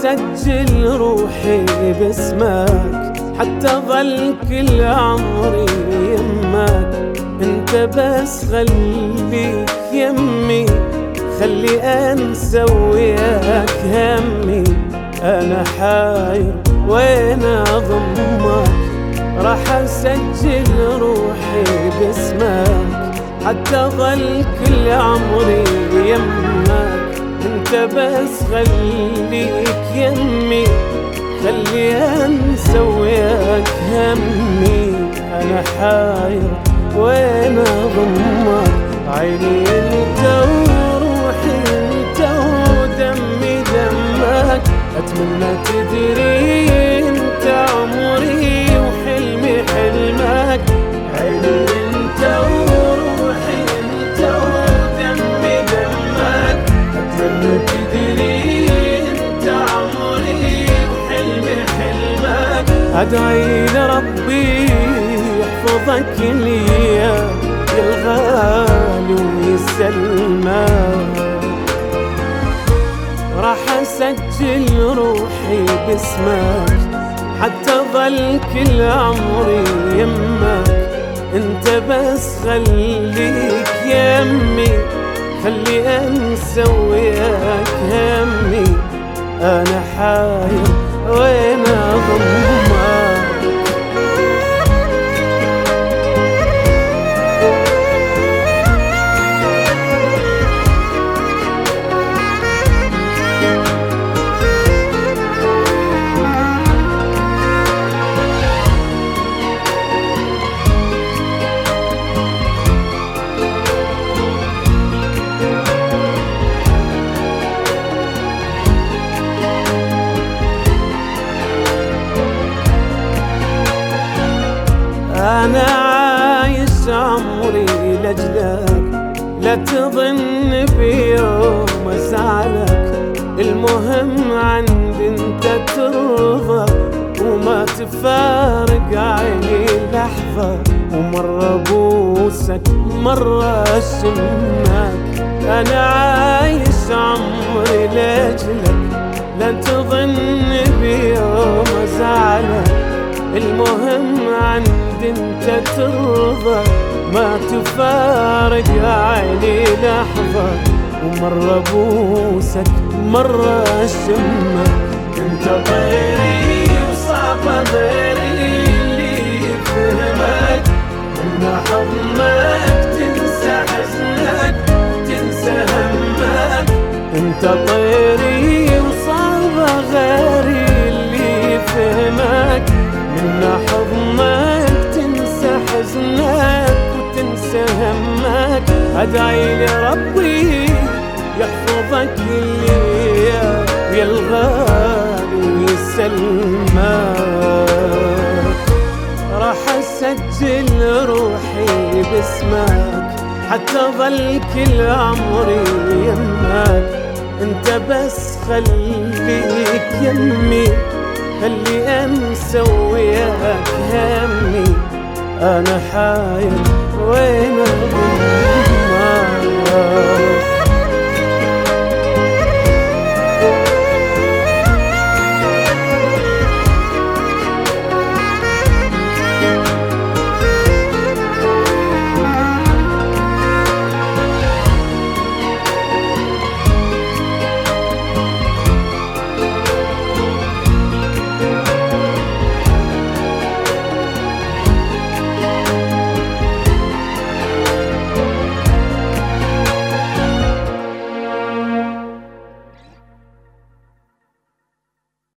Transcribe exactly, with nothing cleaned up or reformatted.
أسجل روحي باسمك حتى ظل كل عمري يمك. انت بس خليك يمي، خلي انسى وياك همي. انا حاير وين اضمك، راح اسجل روحي باسمك حتى ظل كل عمري يمك. انت بس خليك يمي، خلي انسى وياك همي. انا حاير وين اضمك، عيني انت وروحي انت ودمي دمك. اتمنى تدري انت عمري وحلمي حلمك. عيني انت وروحي انت ودمي دمك. اتمنى تدري انت عمري وحلمي حلمك. ادعي لربي يحفظك لي يا الغالي ويسلمك. راح اسجل روحي باسمك حتى ظل كل عمري يمك. انت بس خليك يمي، خلي انسى وياك همي. انا حاير وين اضمك. أنا عايش عمري لأجلك، لا تظن بيوم أزعلك. المهم عندي انت ترضى وما تفارق عيني لحظة. ومرة بوسك مرة أشمك. أنا عايش عمري لأجلك، لا تظن بيوم أزعلك. المهم عندي انت ترضى ما تفارق عيني لحظة. ومرة بوسك مرة اشمك. انت غيري وصعب غيري اللي يفهمك. من حضنك تنسى حزنك تنسى همك. انت طيري وصعب غيري اللي يفهمك. من حضنك تنسى حزنك وتنسى همك. أدعي لربي يحفظك لي يا الغالي ويسلمك. راح أسجل روحي باسمك حتى ظل كل عمري يمك. انت بس خليك يمي، خلي انسى وياك همي. انا حاير وين اضمك.